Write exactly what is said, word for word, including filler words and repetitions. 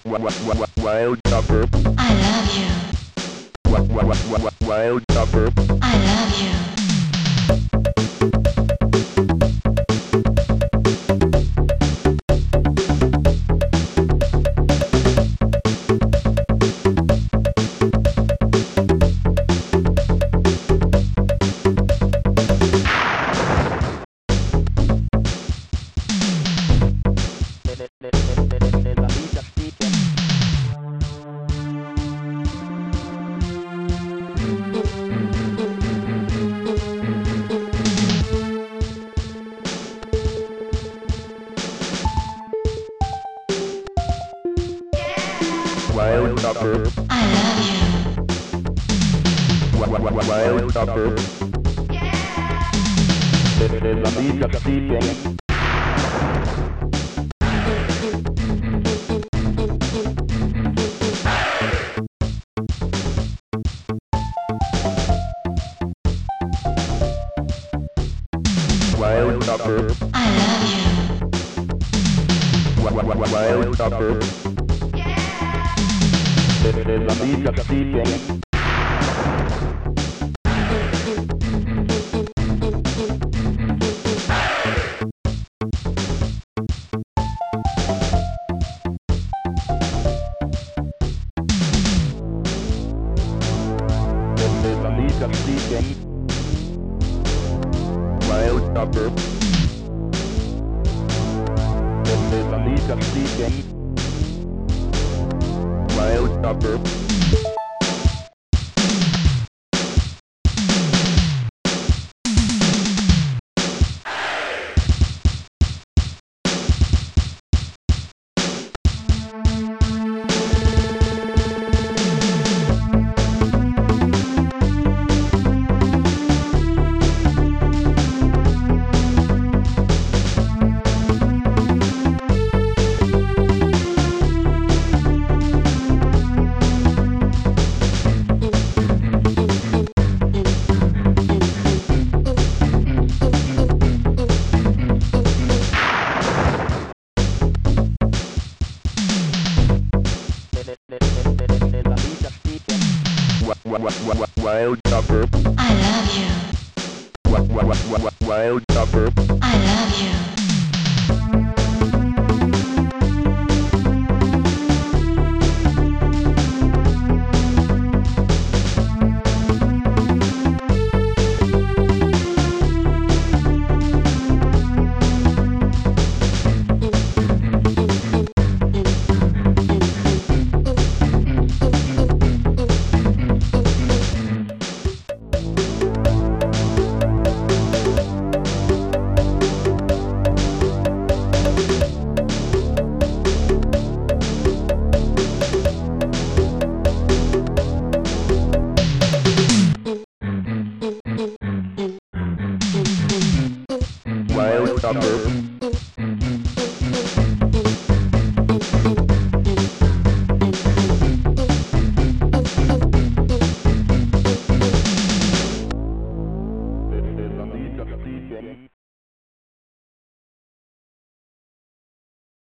Wild chopper. I love you. Wild chopper. I love you. Wild chopper. I love you. Wild chopper. La vita speaking. Wild chopper. I love you. Wild chopper. La vita speaking. La vita speaking. Wild chopper. La vita speaking. Wild chopper. Wild chopper. I love you. Wild chopper. I love you.